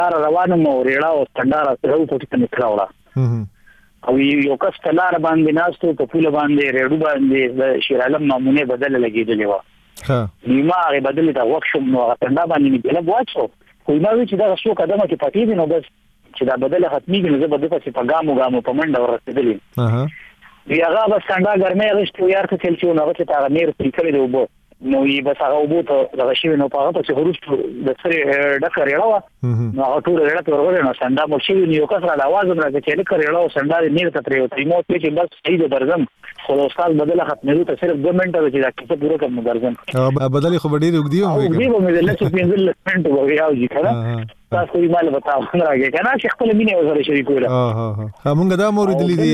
روانم او ریړه او ستندار سره په څه نکړه وړه او یو کس تلار باندې ناستو په پوله باندې ریډو باندې د شیر عالم نمونه بدل لګیدلې و ها نیمه هغه بدل دا وښوم نو څنګه باندې بل واچو خو ما وی چې دا څو قدمه کې پاتې دي نو بس چې دا بدل ختمي نو زه بده په ګامو په منډه ورسېدلې اها بیا هغه بس څنګه ګرمه غشتو یار ته چل چې نو هغه ته میر پریکړې دی وبو نو یې بس هغه وبو ته دغه شی نو په هغه په څه د سره ډکه ریړه نو هغه ټول ریړه ته ورغله نو څنګه مو شي نو کس را आवाज راځي چې لکه ریړه او څنګه نیر ته پریو ته مو چې بس صحیح درځم خو استاد بدل ختمه ته صرف 2 منټه چې دا کیسه پوره کوم درځم بدل خو ډیر وګدی او دې به مې له 15 منټه وغیاو چې کړه تاسو یې مال بتاو راګه کنه چې خپل مینه وسره شریکوله موږ دا مورید لیدي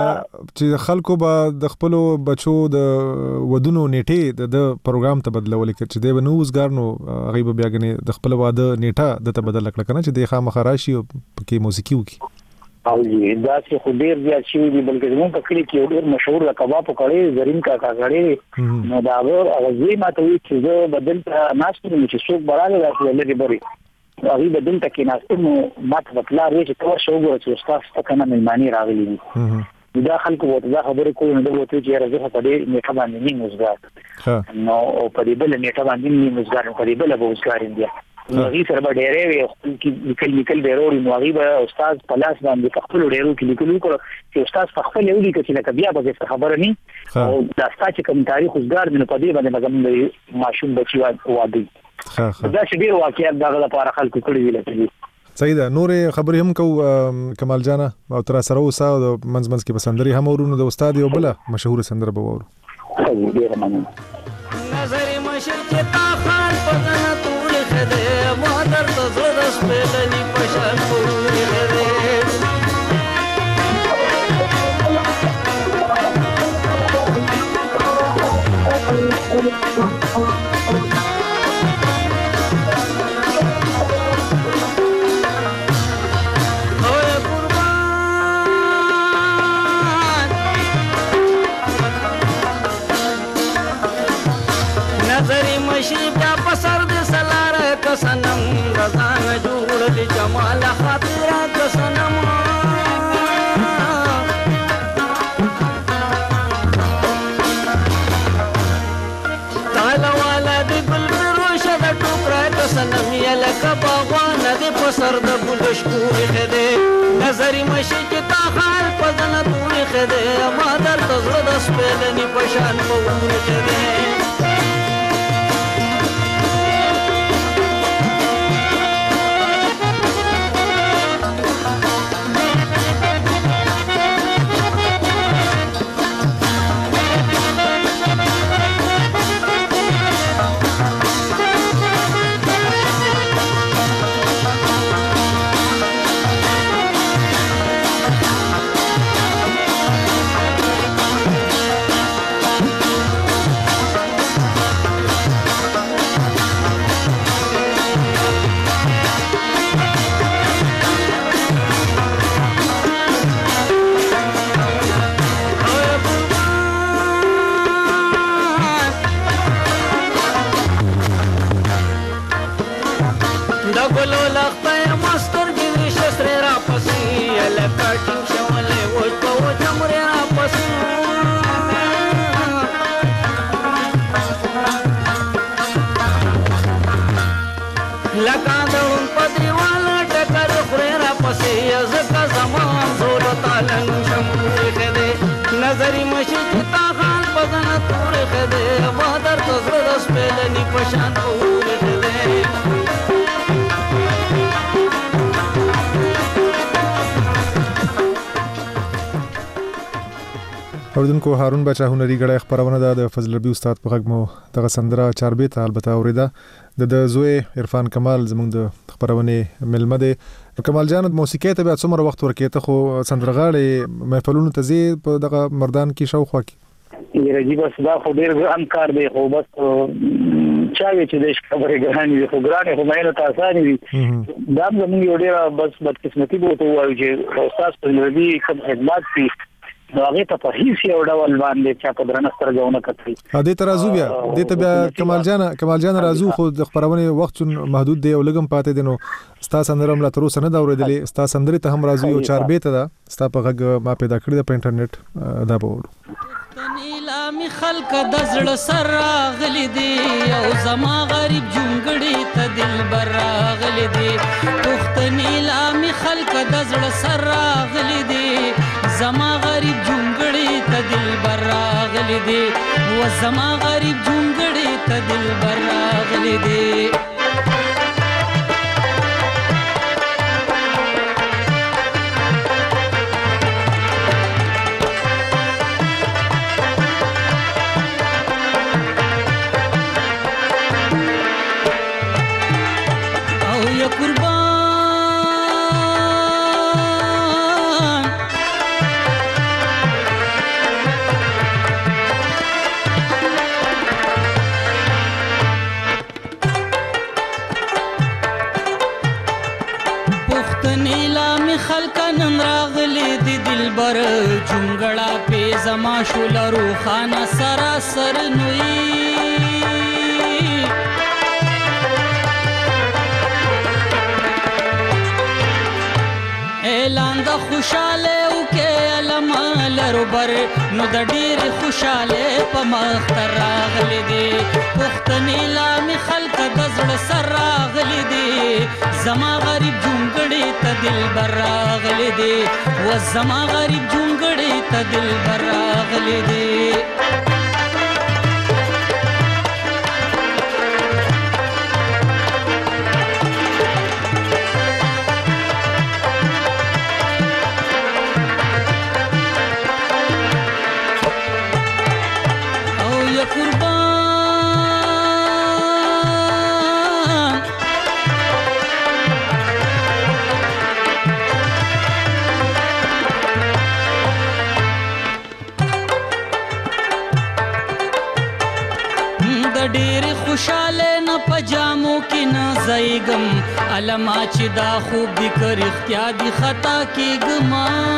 چې خلکو به د خپل بچو د ودونو نیټه د پروګرام ته بدلول چې دی بنو وزګار نو غیب بیا غني د خپل واده نیټه د ته بدل کړه کنه چې د خامخ راشي او کې موسیقي وکي او دا چې خو ډیر زیات شي دي بلکې زموږ په کلی کې ډیر مشهور کباب کړي زرین کا کړي نو دا هغه زی ماته وی چې زه بدل ناشته چې څوک براله راځي لري بری هغه بدل تکي ناشته نو ماته بتلا ری چې تو شو غو چې استاد څنګه مېلمانی راغلي دا خلکو وته دا خبره کوي نو دوی ته چې راځي په دې نیټه باندې نیم وزګار نو په دې بل نیټه باندې نیم وزګار په دې بل به وزګار دی نو هغه سره به ډېرې وي کې لیکل ډېروري نو هغه به استاد پلاس باندې خپل ډېرو کې لیکلو کړ چې استاد خپل یو لیکل چې بیا به خبره نه او دا ستاسو کوم تاریخ وزګار دی په دې باندې مګم ماشوم بچي واده دا چې ډېر واقعیت دغه لپاره خلکو کړی ویل کېږي صحیح ده نورې خبرې هم کو کمال جانا او تر سره اوسه د منځ کې بسندري هم ورونو د استاد یو بل مشهور سندره به ورو ډېر مننه نظر مشر کې تا خان پدنه تور خده مادر ته زړه سپېلني پشان پورې لري سنم رضان جوړ دي جمال خاطرات سنم تعالی والا دې ګل روشه د ټوکرات سنم یلک باغوان دې پسر د ګل شکور خده نظر مشي کې تا خال پدن تور خده مادر تزړه د سپېلني پشان پور خده نظری مشي تا خان بدن تور خده مادر تزړه سپېلني پشان پور خده اوردونکو هارون بچا هنري غړې خبرونه د فضل ربي استاد په غږ مو دغه سندره چاربې ته البته اوریدا د زوی عرفان کمال زموږ د خبرونه ملمه ده کمال جان د موسیقۍ ته بیا څومره وخت ورکې ته خو سندرغاړي محفلونو ته زی په دغه مردان کې شاوخوا کې یره جی بس دا خو ډیر ګران کار دی خو بس چا چې د خبرې ګران دي خو ګران خو مې نه تاسو دي دا زموږ یو ډیر بس بدقسمتي بوته وایي چې استاد فضل ربي کوم خدمات دي نو هغه ته په هیڅ یو ډول باندې چا په درنه سترګونه کوي دې ترازو بیا دې ته بیا کمال جان رازو خو د خبرونه وخت محدود دی او لګم پاتې دي نو ستا سندرم لا تر اوسه نه دا اورېدلې ستا سندرې ته هم رازو یو 4 بیت ده ستا په غږ ما پیدا کړی د انټرنیټ دا به نیلا می خلق د زړه سر راغلی دی او زما غریب جونګړی ته دلبر راغلی دی پښتنیلا می خلق د زړه سر راغلی دی زما غریب جونګړی ته دلبر راغلی دی و زما غریب جونګړی ته دلبر راغلی دی جونګړه په زما شول روخانه سراسر نوئی اعلان د خوشاله او کې علم لربر نو د ډیر خوشاله په مختر راغلی دی پښتني لامي خلق د زړه سر راغلی دی زما غریب جونګړی ته دلبر راغلی دی و زما غریب جونګړی ته دلبر راغلی دی خوشاله نه پجامو کې نه زایګم علما چې دا خوب دي کر اختیار دي خطا کېګم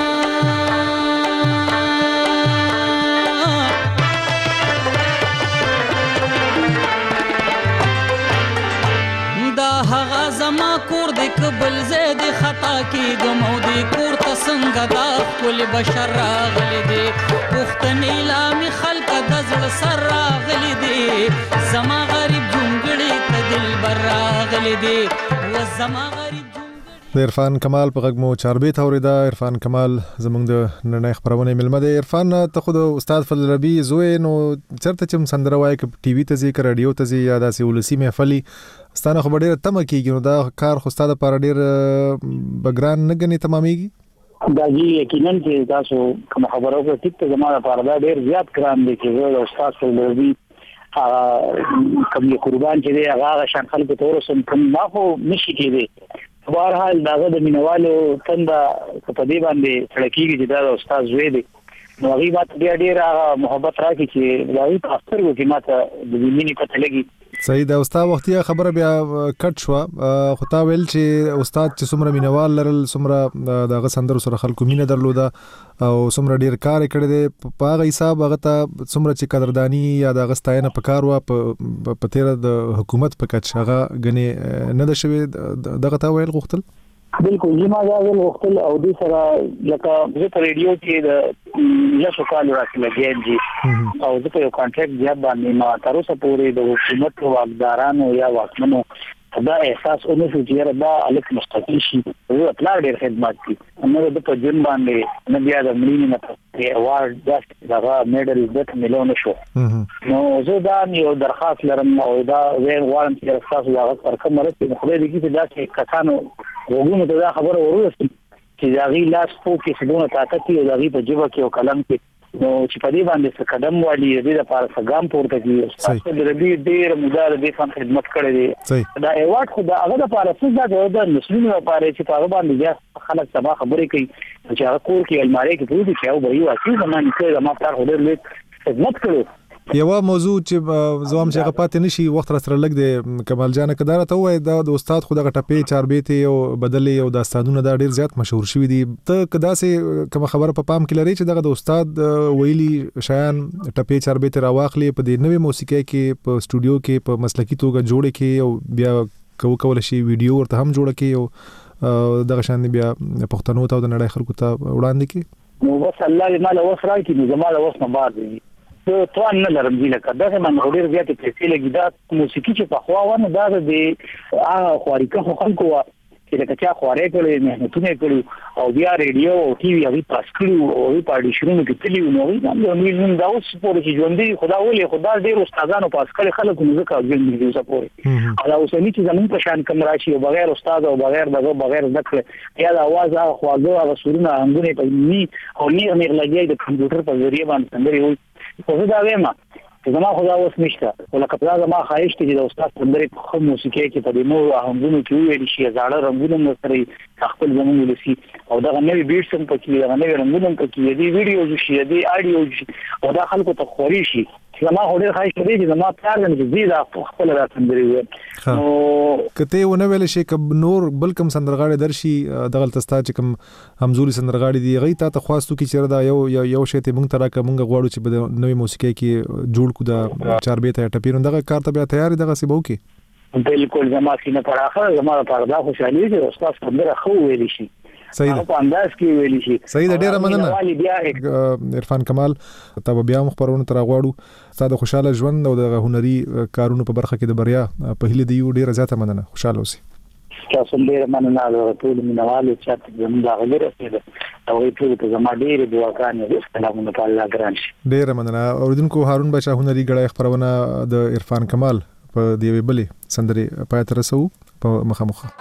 دا هغه زما کور د قبل زید خطا کېګم او د کور ته څنګه دا خپل بشر راغلی دی پښتني لامي خلق د زړه سر راغلی دی زما غریب جونګړی ته دلبر راغلی دی و زما غریب د عرفان کمال په غږ مو 4 بیت اوریدا عرفان کمال زمونږ د نړۍ خبرونه ملمه دی عرفان ته خود استاد فضل ربی زوی نو چرته چې سندره وای ک ټي وي ته ذکر رادیو ته زی یا داسې ولسی محفلي ستانه خبر ډیره تم کیږي نو دا کار خو استاد پر ډیر بګران نه غني تماميږي دا جی یقینا چې تاسو کوم خبرو په ټیک ته زموږ لپاره دا ډیر زیات ګران دي چې استاد فضل ربی کوم قربان چې دی هغه شان خلک ته ورسم کوم ما خو نشي کېږي بهرحال داغه د مینوالو تنده په دې باندې سړکیږي چې دا استاد زوی دی نو هغه ماته بیا ډیر محبت راکړي چې دا په اثر وکړي ماته د مینې پته لګي صحیح دا استاد وختي خبره بیا کټ شو خو تا ویل چې استاد چې څومره مینوال لرل څومره دغه سندرو سره خلکو مینه درلوده او څومره ډیر کار کړی دی په هغه حساب هغه ته څومره چې قدردانی یا دغه ستاینه پکار و په تیر د حکومت په کچ هغه غني نه د شوی دغه تا ویل غوښتل بالکل زما دا ویل وختل او د سره لکه زه په ریډیو کې د لاسو کال راځي لګیږي او زه په یو کانټریکټ ځای باندې ما تر اوسه پورې د حکومت واکدارانو یا واکمنو دا احساس اونې چې دا الک مستقیل شي او اطلاع ډېر خدمات دي نو د په جن باندې نه بیا د مليني نه په اوارد دا میډل د مليون شو نو زه دا یو درخواست لرم او دا زه غواړم چې تاسو دا پر کوم مرسته خو دې کې دا چې کسانو وګونو ته دا خبره ورسېږي چې دا غي لاس په کې څنګه طاقت او دا غي په جيبه کې او قلم کې نو چې په دې باندې څه قدم والی دې لپاره څنګه پورته کیږي تاسو د دې ډېر مدار دې فن خدمت کړې دي دا ایوارډ خو دا هغه لپاره څه دا د مسلمانانو لپاره چې په باندې بیا خلک سبا خبرې کوي چې هغه کور کې الماری کې پروت چې او به یو اصلي زمانه کې زموږ پر هډر لیک خدمت کړو یو موضوع چې زوام چې غپات نشي وخت را سره لګ دی کمال جان کدار ته وای دا د استاد خو دغه ټپې چاربېته او بدلې او داستانونه دا ډیر زیات مشهور شوی دي ته کدا سه کوم خبره په پام کې لري چې دغه د استاد ویلي شایان ټپې چاربېته راواخلي په دې نوې موسیقي کې په سټوډیو کې په مسلکي توګه جوړ کې او بیا کول شي ویډیو ورته هم جوړ کې او دغه شان بیا پښتنو ته د نړۍ خلکو ته وړاندې کې نو بس الله دې مال وسره کې نو زماله وسنه بعد دی تو ان لرم دي لکه دا من غوډیر بیا ته پیسې لګی دا موسیقي چې په خوا ونه دا د هغه خواريکه خلکو چې لکه چا خوارې کړي مهنتونه کړي او بیا ریډیو او ټي وي هغه پاس کړي او هغه پاډیشنونه کې تللی نو نو دا اوس پورې چې ژوندې خدا ولې خدا ډېر استادانو پاس کړي خلک نو ځکه ژوند دي اوس پورې دا اوس نه چې زمون په شان کم راشي او بغیر استاد او بغیر دغه بغیر ذکر یا د आवाज او خواږه او سرونه انګونه په ني او نه لګي د کمپیوټر په ذریعہ باندې څنګه وي خو دا وایم چې زما خدا اوس نشته ولکه دا زما خواهش دی د استاد څنګه په خو موسیقي کې په دې نو هغونو کې ویل شي زاړه رنگونه سره خپل زمون ولسی او دا نوې بیټ سم پکې دا نوې رنگونه پکې دی ویډیو شي دی اډیو او دا خلکو ته خوري شي زما هډر خواهش دی چې زما پلار دې زیاده خپل راتندري وي نو کته ونه ویل شي ک نور بل کم سندرغاړي درشي دغه تستا چې کم همزوري سندرغاړي دی غي ته خواستو کې چیرې دا یو شی ته مونږ ترا کومه غواړو چې په نوې موسیقي کې جوړ کو دا چاربېته ټپیرون دغه کار ته بیا تیار دغه سی بو کې بالکل زما سینه پر اخر زما پر دا خوشالي دي استاد څنګه خو ویل شي صحیح په انداز کې ویل شي صحیح د ډیره مننه عرفان کمال ته بیا مخبرونه تر غواړو ستاسو خوشاله ژوند او د هنري کارونو په برخه کې د بریا په هله دی ډیره زیاته مننه خوشاله اوسئ تاسو ډیره مننه د ټول مینوالو چې زموږ د غلره سره او ټول ته زما ډیره دعاګانې سلامونه په الله ګران شي ډیره مننه اوریدونکو هارون بچا هنري غړی خبرونه د عرفان کمال په دیوی بلې سندري پای تر رسو په مخامخ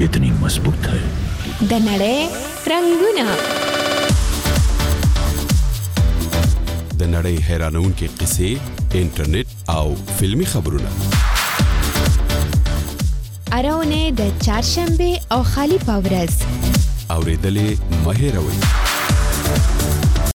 इतनी मजबूत है। د نړۍ رنگونه، د نړۍ حیرانونکې قصې، انټرنیټ او فلمی خبرونه. اراونه د چهارشنبه او خالی پاورز اوریدلې مه هېروئ.